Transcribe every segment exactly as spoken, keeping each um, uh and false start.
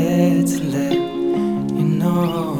here to let you know.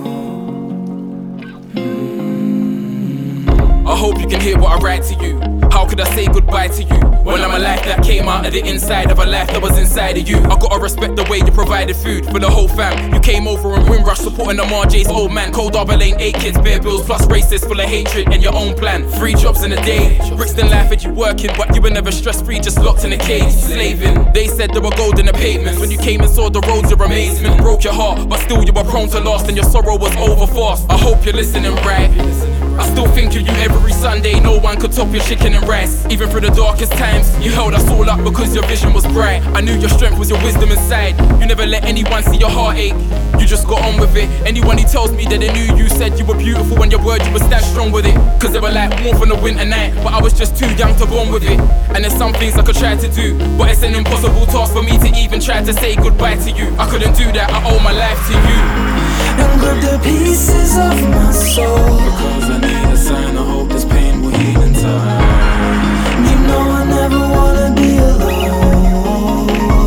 I hope you can hear what I write to you. How could I say goodbye to you when I'm a life that came out of the inside of a life that was inside of you? I gotta respect the way you provided food for the whole fam. You came over and Windrush supporting the R J's old man. Cold Arbor Lane, eight kids, bare bills, plus racists full of hatred and your own plan. Three jobs in a day. Brixton life had you working, but you were never stress free, just locked in a cage, slaving. They said there were gold in the pavements. When you came and saw the roads, your amazement broke your heart, but still you were prone to loss and your sorrow was over fast. I hope you're listening right. I still think of you every Sunday. No one could top your chicken and rice. Even through the darkest times, you held us all up because your vision was bright. I knew your strength was your wisdom inside. You never let anyone see your heartache. You just got on with it. Anyone who tells me that they knew you said you were beautiful when your word, you would stand strong with it. Cause they were like warmth on a winter night, but I was just too young to bond with it. And there's some things I could try to do, but it's an impossible task for me to even try to say goodbye to you. I couldn't do that, I owe my life to you. And grab the pieces of my soul, because I need a sign. I hope this pain will heal in time. You know I never wanna be alone.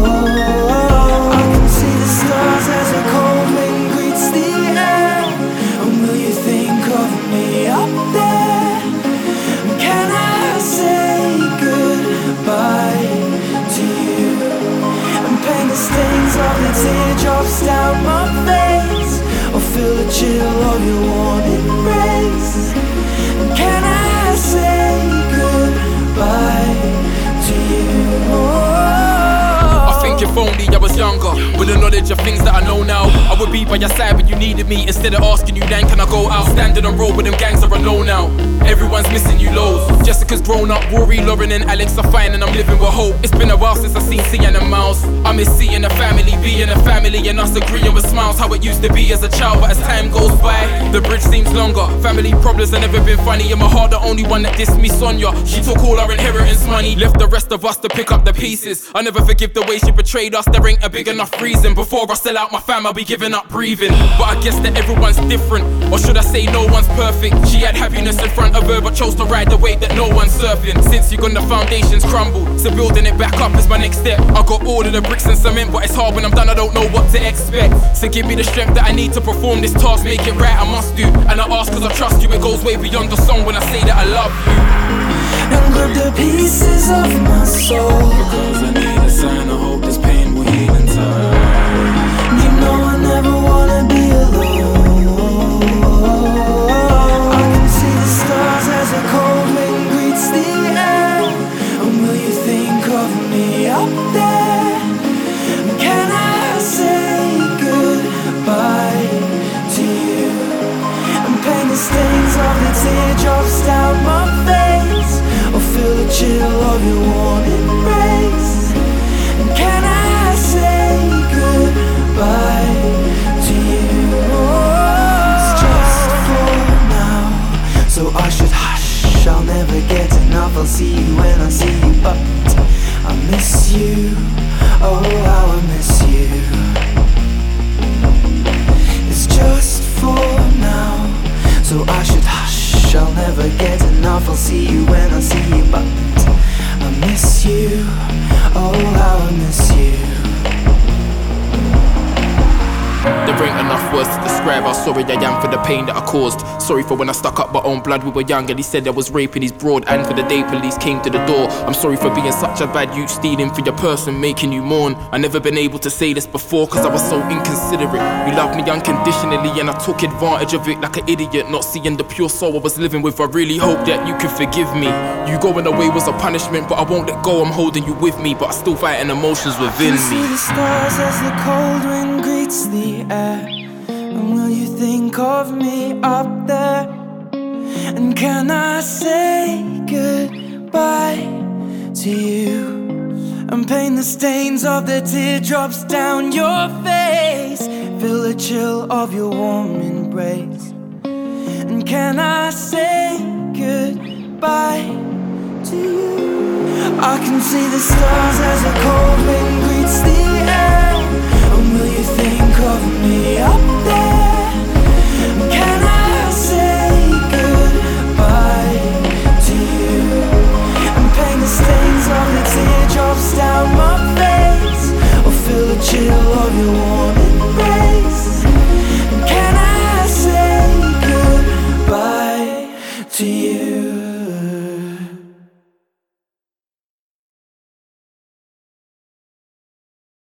I can see the stars as a cold wind greets the air. And will you think of me up there? Can I say goodbye to you and paint the stains of the teardrops down my face, or feel the chill of your warm embrace? Can I say goodbye to you? I think if only I was younger, with the knowledge of things that I know now, I would be by your side when you needed me, instead of asking you then can I go out. Standing on road with them gangs are alone now. Everyone's missing you loads. Jessica's grown up, Rory, Lauren and Alex are fine, and I'm living with hope. It's been a while since I seen Sienna and Miles. I miss seeing a family, being a family, and us agreeing with smiles. How it used to be as a child, but as time goes by, the bridge seems longer. Family problems have never been funny. In my heart, the only one that dissed me, Sonia. She took all our inheritance money, left the rest of us to pick up the pieces. I never forgive the way she betrayed us. There ain't a big enough reason. Before I sell out my fam, I'll be giving up breathing. But I guess that everyone's different, or should I say no one's perfect. She had happiness in front of her, but chose to ride the wave that no one's surfing. Since you gone, the foundations crumbled, so building it back up is my next step. I got all of the bricks and cement, but it's hard when I'm done, I don't know what to expect. So give me the strength that I need to perform this task, make it right, I must do. And I ask cause I trust you, it goes way beyond the song when I say that I love you. And grab the pieces of my soul, because I need a sign. I hope this pain will heal in time. you know I never wanna be alone. I can see the stars as a cold wind greets the air. And will you think of me up there? Can I say goodbye to you and paint the stains of the teardrops down my face, or feel the chill of your warm embrace? And can I say goodbye to you? It's just for now, so I should hush. I'll never get enough, I'll see you when I see you, but I miss you, oh how I miss you. It's just for now, so I should hush. I'll never get enough, I'll see you when I see you, but I miss you, oh how I miss you. There ain't enough words to describe how sorry I am for the pain that I caused. Sorry for when I stuck up my own blood, we were young and he said I was raping his broad. And for the day police came to the door. I'm sorry for being such a bad youth, stealing for your person, making you mourn. I never been able to say this before cause I was so inconsiderate. You loved me unconditionally and I took advantage of it like an idiot, not seeing the pure soul I was living with. I really hope that you can forgive me. You going away was a punishment, but I won't let go, I'm holding you with me, but I still fighting emotions within I see me. the stars as the cold wind greets the air. And will you think of me up there? And can I say goodbye to you and paint the stains of the teardrops down your face, feel the chill of your warm embrace? And can I say goodbye to you? I can see the stars as the cold wind greets the air. And will you think of me up there? Can I say goodbye to you and paint the stains of the teardrops down my face, or feel the chill of your warm embrace? to you.